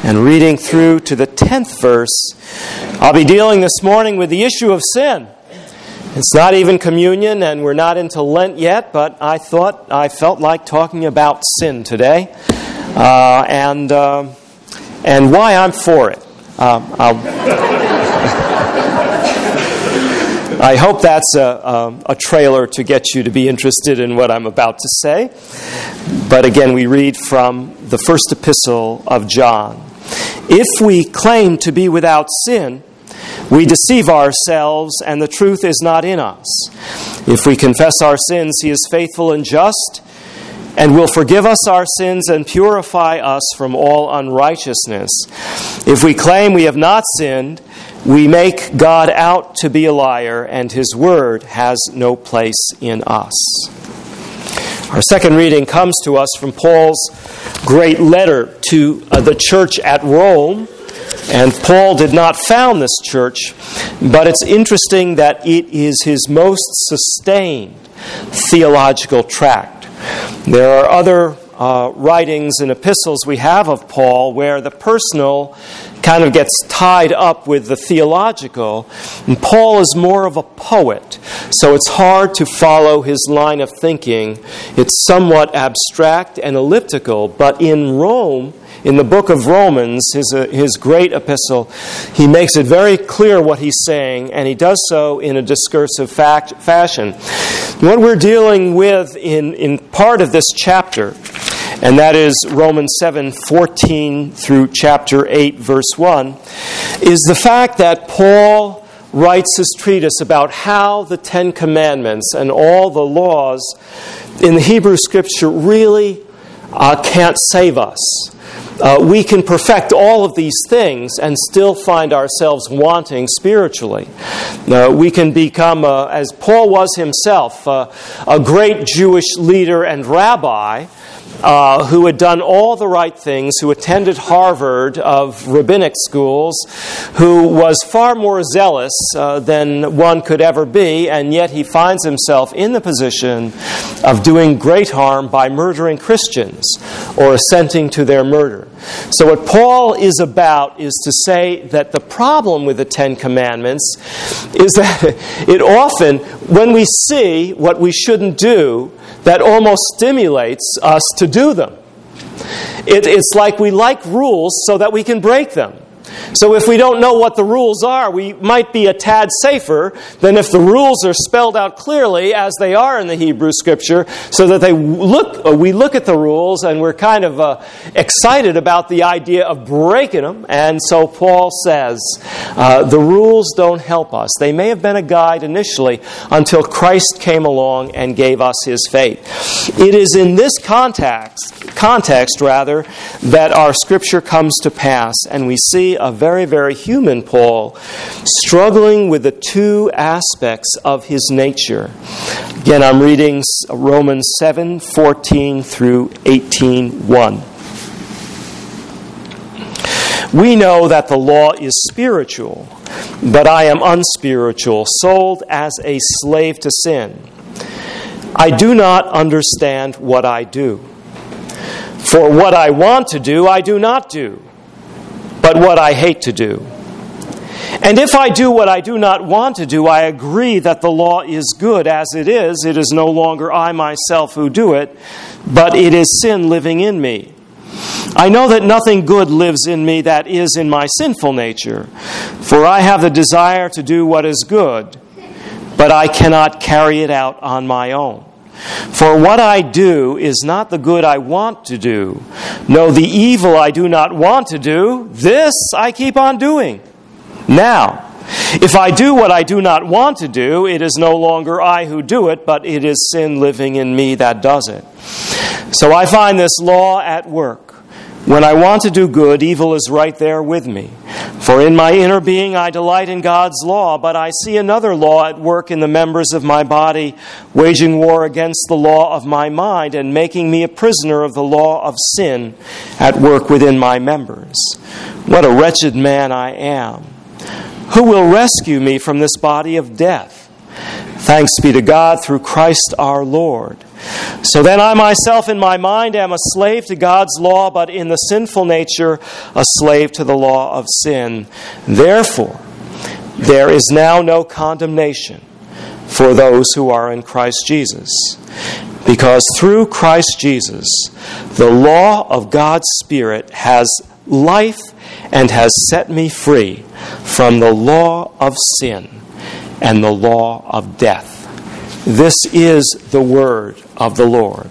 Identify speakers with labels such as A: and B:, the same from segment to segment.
A: and reading through to the 10th verse. I'll be dealing this morning with the issue of sin. It's not even communion, and we're not into Lent yet, but I felt like talking about sin today, and why I'm for it. I hope that's a trailer to get you to be interested in what I'm about to say. But again, we read from the first epistle of John. If we claim to be without sin, we deceive ourselves, and the truth is not in us. If we confess our sins, He is faithful and just, and will forgive us our sins and purify us from all unrighteousness. If we claim we have not sinned, we make God out to be a liar, and His word has no place in us. Our second reading comes to us from Paul's great letter to the church at Rome. And Paul did not found this church, but it's interesting that it is his most sustained theological tract. There are other writings and epistles we have of Paul where the personal kind of gets tied up with the theological, and Paul is more of a poet, so it's hard to follow his line of thinking. It's somewhat abstract and elliptical, but in Rome, in the book of Romans, his great epistle, he makes it very clear what he's saying, and he does so in a discursive fashion. What we're dealing with in part of this chapter, and that is Romans 7:14 through chapter 8, verse 1, is the fact that Paul writes his treatise about how the Ten Commandments and all the laws in the Hebrew Scripture really can't save us. We can perfect all of these things and still find ourselves wanting spiritually. We can become, as Paul was himself, a great Jewish leader and rabbi who had done all the right things, who attended Harvard of rabbinic schools, who was far more zealous than one could ever be, and yet he finds himself in the position of doing great harm by murdering Christians or assenting to their murder. So what Paul is about is to say that the problem with the Ten Commandments is that it often, when we see what we shouldn't do, that almost stimulates us to do them. It's like we like rules so that we can break them. So if we don't know what the rules are, we might be a tad safer than if the rules are spelled out clearly as they are in the Hebrew Scripture, so that we look at the rules and we're kind of excited about the idea of breaking them. And so Paul says, the rules don't help us. They may have been a guide initially until Christ came along and gave us His faith. It is in this context that our Scripture comes to pass, and we see a very, very human Paul struggling with the two aspects of his nature. Again, I'm reading Romans 7:14 through 18:1. We know that the law is spiritual, but I am unspiritual, sold as a slave to sin. I do not understand what I do. For what I want to do, I do not do, but what I hate to do. And if I do what I do not want to do, I agree that the law is good as it is no longer I myself who do it, but it is sin living in me. I know that nothing good lives in me, that is, in my sinful nature. For I have the desire to do what is good, but I cannot carry it out on my own. For what I do is not the good I want to do. No, the evil I do not want to do, this I keep on doing. Now, if I do what I do not want to do, it is no longer I who do it, but it is sin living in me that does it. So I find this law at work. When I want to do good, evil is right there with me. For in my inner being I delight in God's law, but I see another law at work in the members of my body, waging war against the law of my mind and making me a prisoner of the law of sin at work within my members. What a wretched man I am! Who will rescue me from this body of death? Thanks be to God through Christ our Lord. So then I myself in my mind am a slave to God's law, but in the sinful nature a slave to the law of sin. Therefore, there is now no condemnation for those who are in Christ Jesus. Because through Christ Jesus, the law of God's Spirit has life and has set me free from the law of sin and the law of death. This is the word of the Lord.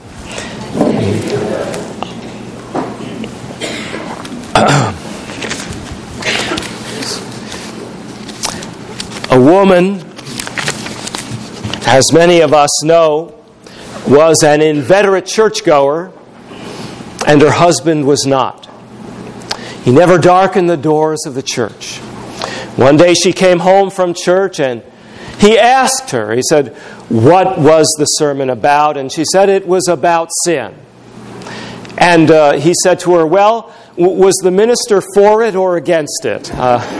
A: A woman, as many of us know, was an inveterate churchgoer, and her husband was not. He never darkened the doors of the church. One day she came home from church and he asked her, he said, "What was the sermon about?" And she said it was about sin. And he said to her, "Well, was the minister for it or against it?"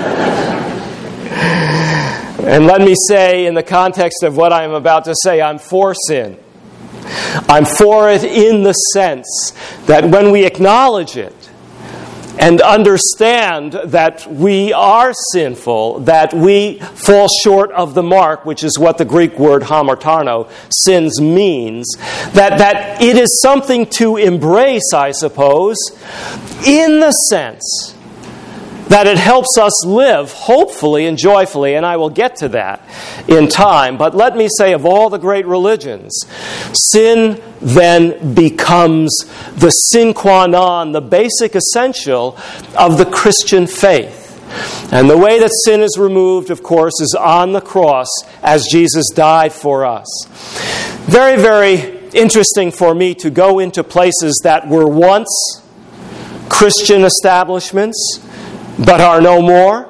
A: And let me say, in the context of what I'm about to say, I'm for sin. I'm for it in the sense that when we acknowledge it and understand that we are sinful, that we fall short of the mark, which is what the Greek word hamartarno, sins, means, that it is something to embrace, I suppose, in the sense that it helps us live hopefully and joyfully, and I will get to that in time. But let me say, of all the great religions, sin then becomes the sine qua non, the basic essential of the Christian faith. And the way that sin is removed, of course, is on the cross as Jesus died for us. Very, very interesting for me to go into places that were once Christian establishments, but are no more.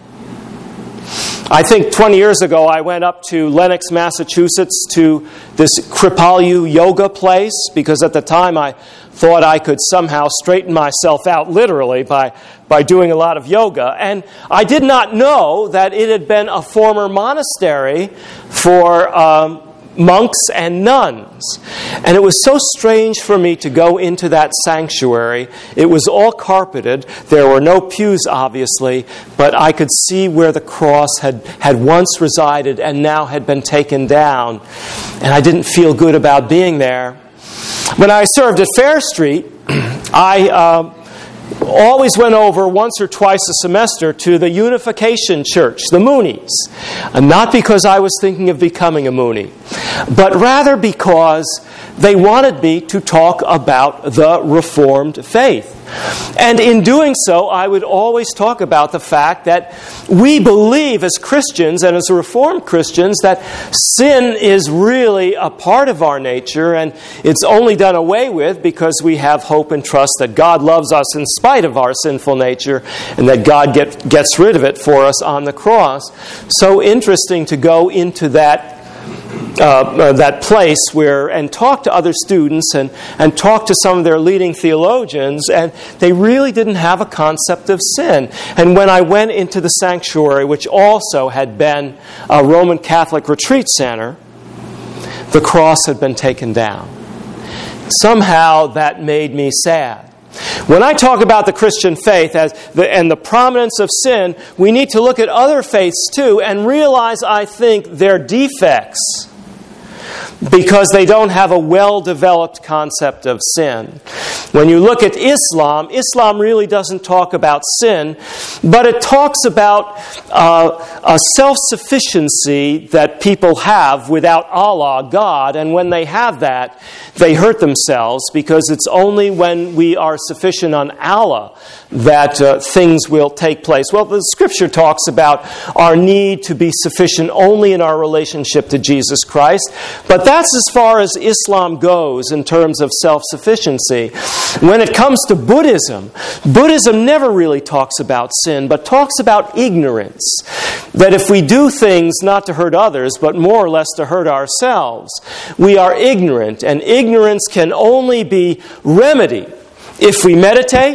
A: I think 20 years ago I went up to Lenox, Massachusetts to this Kripalu yoga place because at the time I thought I could somehow straighten myself out literally by doing a lot of yoga. And I did not know that it had been a former monastery for monks and nuns. And it was so strange for me to go into that sanctuary. It was all carpeted. There were no pews, obviously, but I could see where the cross had once resided and now had been taken down. And I didn't feel good about being there. When I served at Fair Street, I always went over once or twice a semester to the Unification Church, the Moonies. Not because I was thinking of becoming a Moonie, but rather because they wanted me to talk about the Reformed faith. And in doing so, I would always talk about the fact that we believe as Christians and as Reformed Christians that sin is really a part of our nature and it's only done away with because we have hope and trust that God loves us in spite of our sinful nature and that God gets rid of it for us on the cross. So interesting to go into that place and talk to other students and talk to some of their leading theologians, and they really didn't have a concept of sin. And when I went into the sanctuary, which also had been a Roman Catholic retreat center, the cross had been taken down. Somehow that made me sad. When I talk about the Christian faith and the prominence of sin, we need to look at other faiths too and realize, I think, their defects because they don't have a well-developed concept of sin. When you look at Islam, Islam really doesn't talk about sin, but it talks about a self-sufficiency that people have without Allah, God, and when they have that, they hurt themselves because it's only when we are sufficient on Allah that things will take place. Well, the Scripture talks about our need to be sufficient only in our relationship to Jesus Christ, but that's as far as Islam goes in terms of self-sufficiency. When it comes to Buddhism, Buddhism never really talks about sin, but talks about ignorance. That if we do things not to hurt others, but more or less to hurt ourselves, we are ignorant, and ignorance can only be remedied if we meditate,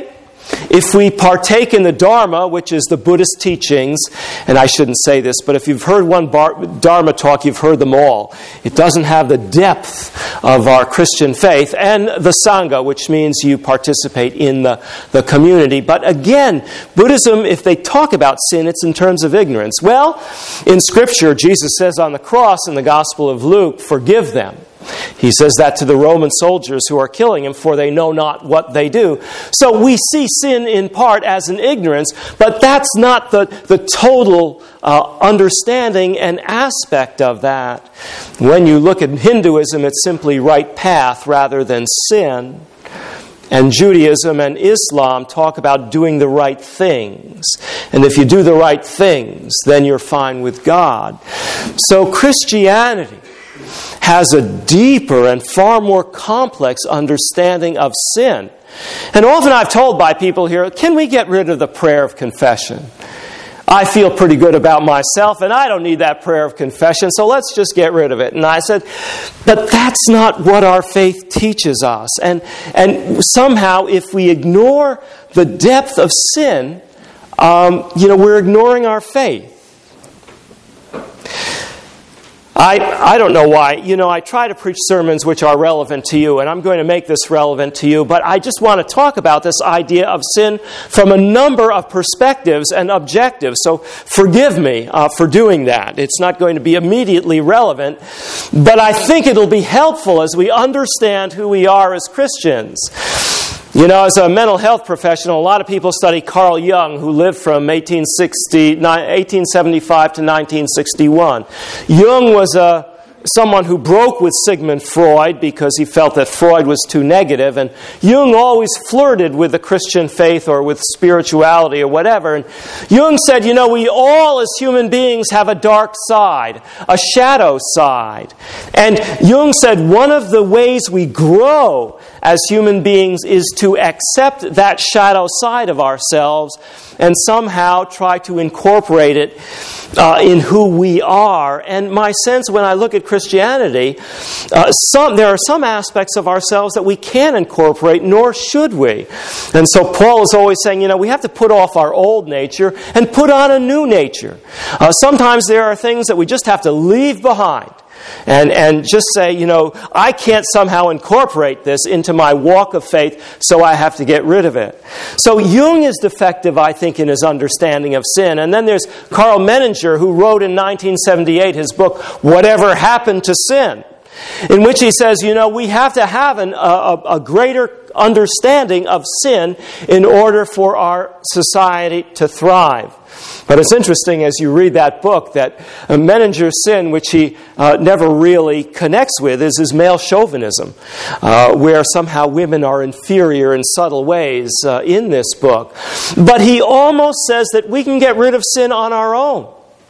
A: If we partake in the Dharma, which is the Buddhist teachings, and I shouldn't say this, but if you've heard one Dharma talk, you've heard them all. It doesn't have the depth of our Christian faith. And the Sangha, which means you participate in the community. But again, Buddhism, if they talk about sin, it's in terms of ignorance. Well, in Scripture, Jesus says on the cross in the Gospel of Luke, forgive them. He says that to the Roman soldiers who are killing him, for they know not what they do. So we see sin in part as an ignorance, but that's not the total understanding and aspect of that. When you look at Hinduism, it's simply right path rather than sin. And Judaism and Islam talk about doing the right things. And if you do the right things, then you're fine with God. So Christianity has a deeper and far more complex understanding of sin. And often I've told by people here, can we get rid of the prayer of confession? I feel pretty good about myself, and I don't need that prayer of confession, so let's just get rid of it. And I said, but that's not what our faith teaches us. And somehow, if we ignore the depth of sin, we're ignoring our faith. I don't know why. I try to preach sermons which are relevant to you, and I'm going to make this relevant to you, but I just want to talk about this idea of sin from a number of perspectives and objectives. So forgive me for doing that. It's not going to be immediately relevant, but I think it'll be helpful as we understand who we are as Christians. As a mental health professional, a lot of people study Carl Jung, who lived from 1875 to 1961. Jung was someone who broke with Sigmund Freud because he felt that Freud was too negative, and Jung always flirted with the Christian faith or with spirituality or whatever. And Jung said, we all as human beings have a dark side, a shadow side. And Jung said one of the ways we grow as human beings is to accept that shadow side of ourselves and somehow try to incorporate it in who we are. And my sense when I look at Christianity, there are some aspects of ourselves that we can't incorporate, nor should we. And so Paul is always saying, we have to put off our old nature and put on a new nature. Sometimes there are things that we just have to leave behind. And just say, I can't somehow incorporate this into my walk of faith, so I have to get rid of it. So Jung is defective, I think, in his understanding of sin. And then there's Karl Menninger, who wrote in 1978 his book, Whatever Happened to Sin, in which he says, we have to have a greater understanding of sin in order for our society to thrive. But it's interesting as you read that book that Menninger's sin, which he never really connects with, is his male chauvinism, where somehow women are inferior in subtle ways in this book. But he almost says that we can get rid of sin on our own.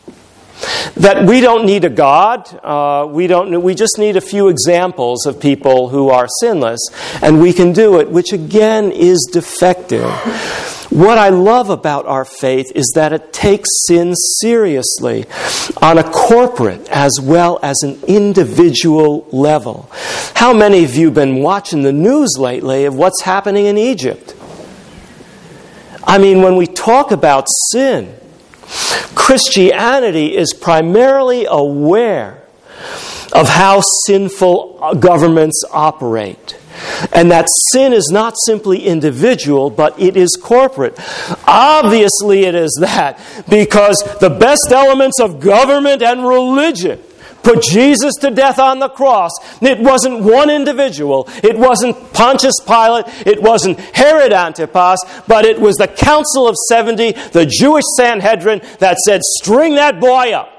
A: That we don't need a God, we just need a few examples of people who are sinless, and we can do it, which again is defective. What I love about our faith is that it takes sin seriously on a corporate as well as an individual level. How many of you have been watching the news lately of what's happening in Egypt? I mean, when we talk about sin, Christianity is primarily aware of how sinful governments operate. And that sin is not simply individual, but it is corporate. Obviously it is that, because the best elements of government and religion put Jesus to death on the cross. It wasn't one individual. It wasn't Pontius Pilate. It wasn't Herod Antipas. But it was the Council of 70, the Jewish Sanhedrin, that said, string that boy up.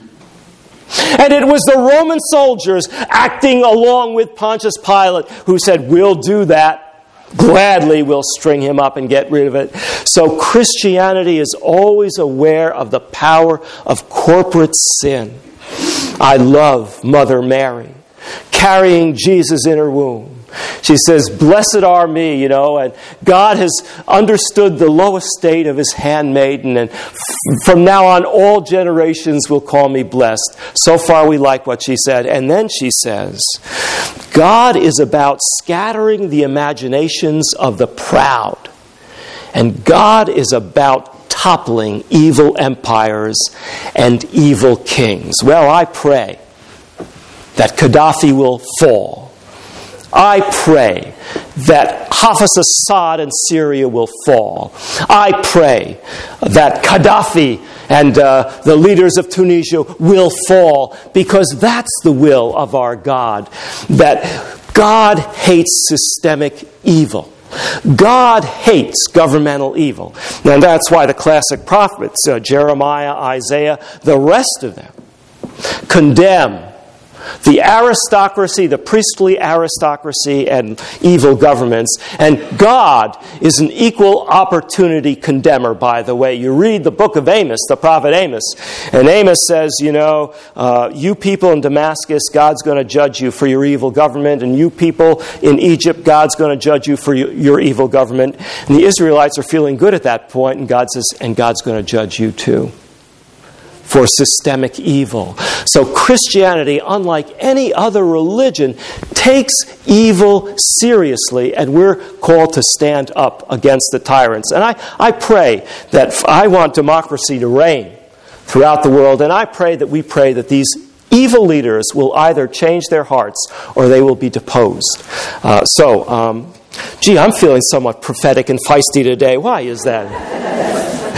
A: And it was the Roman soldiers acting along with Pontius Pilate who said, we'll do that. Gladly we'll string him up and get rid of it. So Christianity is always aware of the power of corporate sin. I love Mother Mary, carrying Jesus in her womb. She says, blessed are me, and God has understood the low estate of His handmaiden, and from now on all generations will call me blessed. So far we like what she said. And then she says, God is about scattering the imaginations of the proud And God is about toppling evil empires and evil kings. Well, I pray that Gaddafi will fall. I pray that Hafez Assad in Syria will fall. I pray that Gaddafi and the leaders of Tunisia will fall, because that's the will of our God. That God hates systemic evil. God hates governmental evil. And that's why the classic prophets, Jeremiah, Isaiah, the rest of them, condemn the aristocracy, the priestly aristocracy, and evil governments. And God is an equal opportunity condemner, by the way. You read the book of Amos, the prophet Amos, and Amos says, you people in Damascus, God's going to judge you for your evil government, and you people in Egypt, God's going to judge you for your evil government. And the Israelites are feeling good at that point, and God says, and God's going to judge you too for systemic evil. So Christianity, unlike any other religion, takes evil seriously, and we're called to stand up against the tyrants. And I pray that I want democracy to reign throughout the world, and I pray that these evil leaders will either change their hearts or they will be deposed. I'm feeling somewhat prophetic and feisty today. Why is that?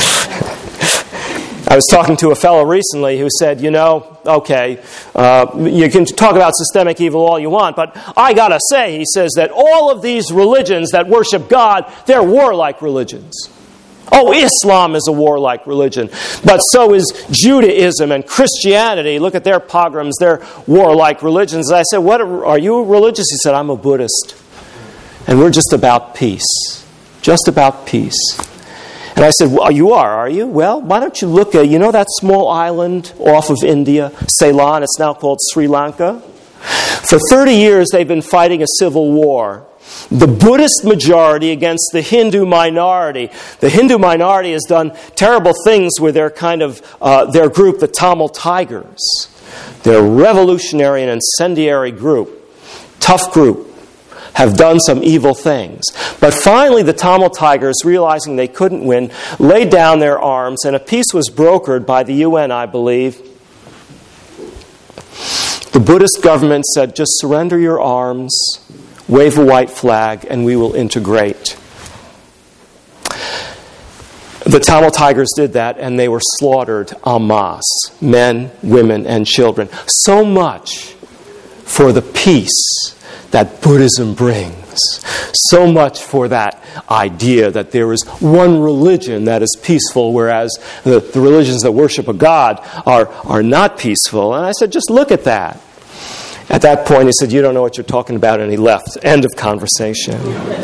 A: I was talking to a fellow recently who said, you can talk about systemic evil all you want, but I gotta say, he says, that all of these religions that worship God, they're warlike religions. Oh, Islam is a warlike religion, but so is Judaism and Christianity. Look at their pogroms, they're warlike religions. And I said, what are you religious? He said, I'm a Buddhist. And we're just about peace. Just about peace. And I said, well, you are you? Well, why don't you look at, that small island off of India, Ceylon, it's now called Sri Lanka? For 30 years, they've been fighting a civil war. The Buddhist majority against the Hindu minority. The Hindu minority has done terrible things with their their group, the Tamil Tigers. They're a revolutionary and incendiary group. Tough group. Have done some evil things. But finally, the Tamil Tigers, realizing they couldn't win, laid down their arms, and a peace was brokered by the UN, I believe. The Buddhist government said, just surrender your arms, wave a white flag, and we will integrate. The Tamil Tigers did that, and they were slaughtered en masse, men, women, and children. So much for the peace that Buddhism brings. So much for that idea that there is one religion that is peaceful, whereas the religions that worship a god are not peaceful. And I said, just look at that. At that point, he said, you don't know what you're talking about, and he left. End of conversation.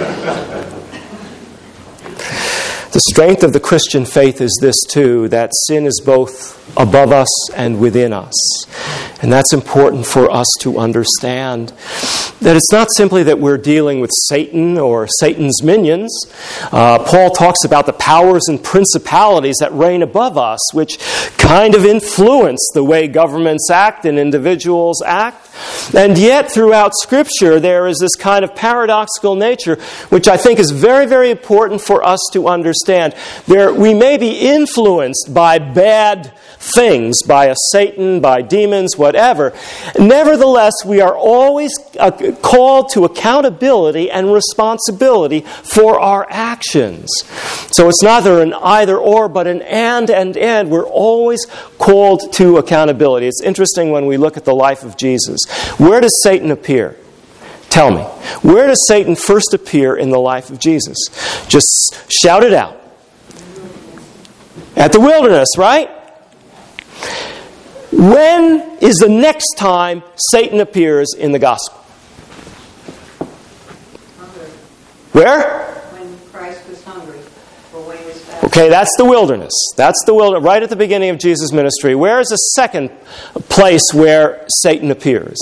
A: The strength of the Christian faith is this, too, that sin is both above us and within us. And that's important for us to understand. That it's not simply that we're dealing with Satan or Satan's minions. Paul talks about the powers and principalities that reign above us, which kind of influence the way governments act and individuals act. And yet, throughout Scripture, there is this kind of paradoxical nature, which I think is very, very important for us to understand. We may be influenced by bad things, by a Satan, by demons, whatever. Nevertheless, we are always called to accountability and responsibility for our actions. So it's neither an either or, but an and. We're always called to accountability. It's interesting when we look at the life of Jesus. Where does Satan appear? Tell me. Where does Satan first appear in the life of Jesus? Just shout it out. At the wilderness, right? When is the next time Satan appears in the gospel? Where?
B: When Christ was hungry, or when he was fasting.
A: Okay, that's the wilderness. That's the wilderness, right at the beginning of Jesus' ministry. Where is the second place where Satan appears?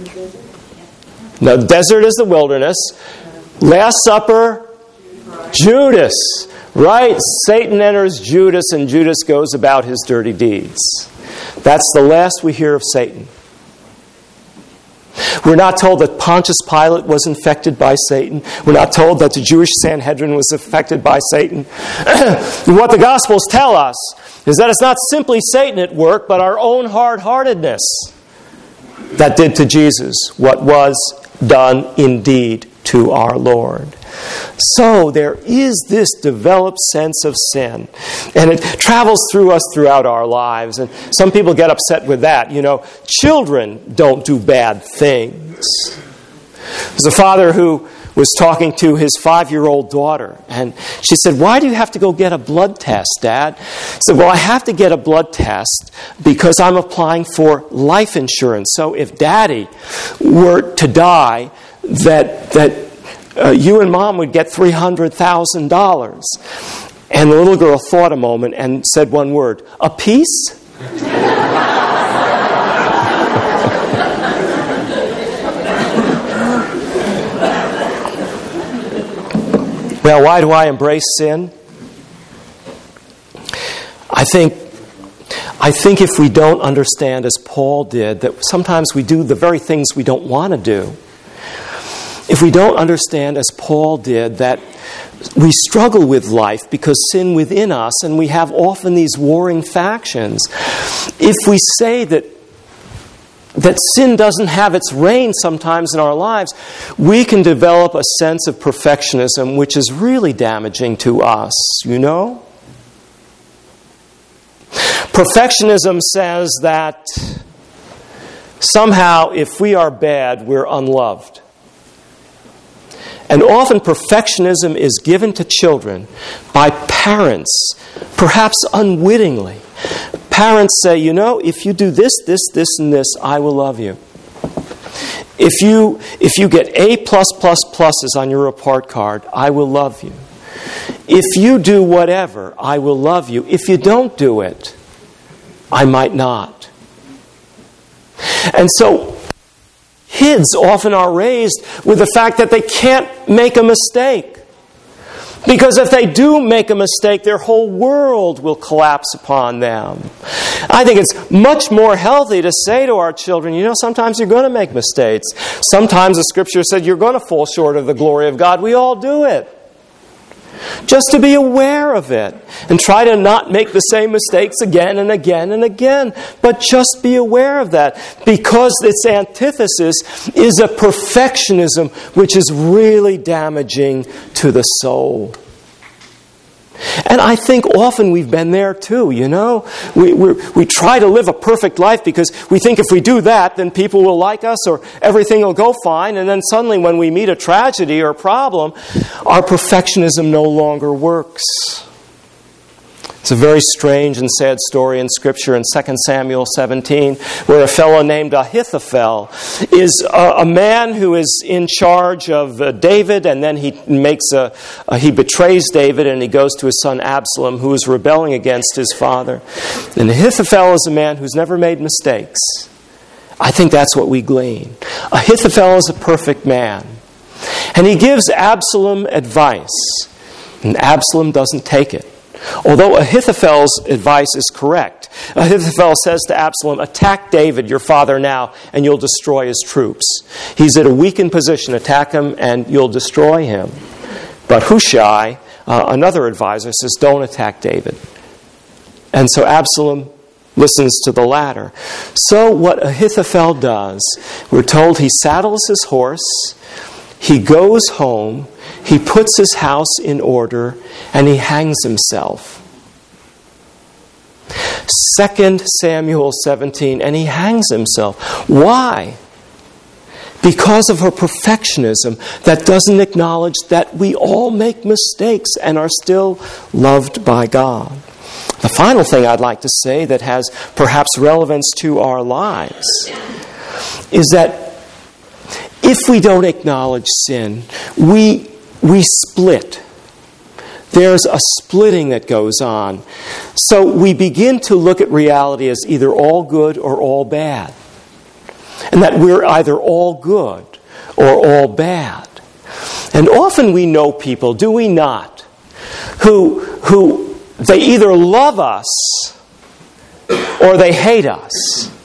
A: The desert is the wilderness. Last Supper, Judas. Right? Satan enters Judas, and Judas goes about his dirty deeds. That's the last we hear of Satan. We're not told that Pontius Pilate was infected by Satan. We're not told that the Jewish Sanhedrin was affected by Satan. What the Gospels tell us is that it's not simply Satan at work, but our own hard-heartedness that did to Jesus what was done indeed to our Lord. So there is this developed sense of sin, and it travels through us throughout our lives, and some people get upset with that. Children don't do bad things. There's a father who was talking to his 5-year-old daughter, and she said, "Why do you have to go get a blood test, Dad?" He said, "Well, I have to get a blood test because I'm applying for life insurance. So if Daddy were to die, that you and Mom would get $300,000. And the little girl thought a moment and said one word, "A piece?" Well, why do I embrace sin? I think if we don't understand, as Paul did, that sometimes we do the very things we don't want to do. If we don't understand, as Paul did, that we struggle with life because sin within us, and we have often these warring factions. If we say that sin doesn't have its reign sometimes in our lives, we can develop a sense of perfectionism which is really damaging to us, Perfectionism says that somehow if we are bad, we're unloved. And often perfectionism is given to children by parents, perhaps unwittingly. Parents say, if you do this, this, this, and this, I will love you. If you get A+++ on your report card, I will love you. If you do whatever, I will love you. If you don't do it, I might not. And so kids often are raised with the fact that they can't make a mistake. Because if they do make a mistake, their whole world will collapse upon them. I think it's much more healthy to say to our children, sometimes you're going to make mistakes. Sometimes the Scripture said you're going to fall short of the glory of God. We all do it. Just to be aware of it and try to not make the same mistakes again and again and again. But just be aware of that, because its antithesis is a perfectionism which is really damaging to the soul. And I think often we've been there too, We try to live a perfect life because we think if we do that, then people will like us or everything will go fine. And then suddenly when we meet a tragedy or a problem, our perfectionism no longer works. It's a very strange and sad story in Scripture in 2 Samuel 17, where a fellow named Ahithophel is a man who is in charge of David, and then he betrays David, and he goes to his son Absalom, who is rebelling against his father. And Ahithophel is a man who's never made mistakes. I think that's what we glean. Ahithophel is a perfect man. And he gives Absalom advice, and Absalom doesn't take it. Although Ahithophel's advice is correct. Ahithophel says to Absalom, "Attack David, your father, now, and you'll destroy his troops. He's at a weakened position. Attack him, and you'll destroy him." But Hushai, another advisor, says, "Don't attack David." And so Absalom listens to the latter. So what Ahithophel does, we're told he saddles his horse, he goes home, he puts his house in order, and he hangs himself. 2 Samuel 17, and he hangs himself. Why? Because of her perfectionism that doesn't acknowledge that we all make mistakes and are still loved by God. The final thing I'd like to say that has perhaps relevance to our lives is that if we don't acknowledge sin, we split. There's a splitting that goes on. So we begin to look at reality as either all good or all bad. And that we're either all good or all bad. And often we know people, do we not, who they either love us or they hate us.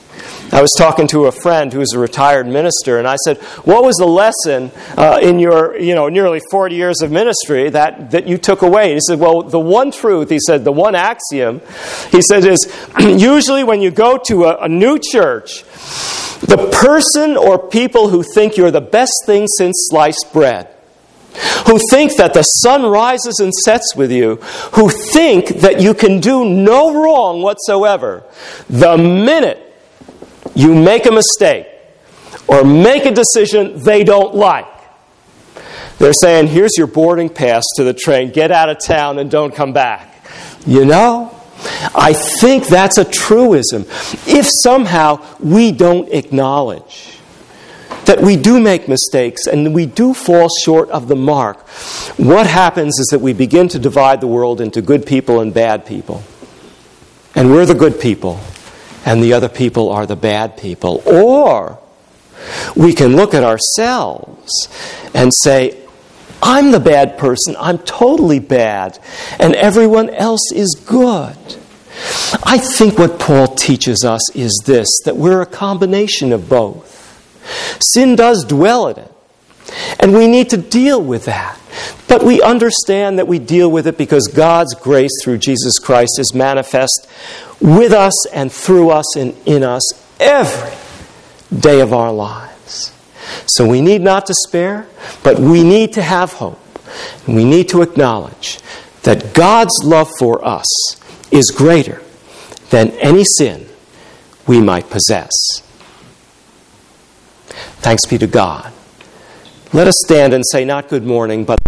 A: I was talking to a friend who's a retired minister, and I said, what was the lesson in your nearly 40 years of ministry that you took away? He said, well, the one truth, he said, the one axiom, he said, is usually when you go to a new church, the person or people who think you're the best thing since sliced bread, who think that the sun rises and sets with you, who think that you can do no wrong whatsoever, the minute you make a mistake or make a decision they don't like, they're saying, here's your boarding pass to the train, get out of town and don't come back. You know, I think that's a truism. If somehow we don't acknowledge that we do make mistakes and we do fall short of the mark, what happens is that we begin to divide the world into good people and bad people. And we're the good people, and the other people are the bad people. Or we can look at ourselves and say, I'm the bad person, I'm totally bad, and everyone else is good. I think what Paul teaches us is this, that we're a combination of both. Sin does dwell in it, and we need to deal with that. But we understand that we deal with it because God's grace through Jesus Christ is manifest with us and through us and in us every day of our lives. So we need not despair, but we need to have hope. And we need to acknowledge that God's love for us is greater than any sin we might possess. Thanks be to God. Let us stand and say not good morning, but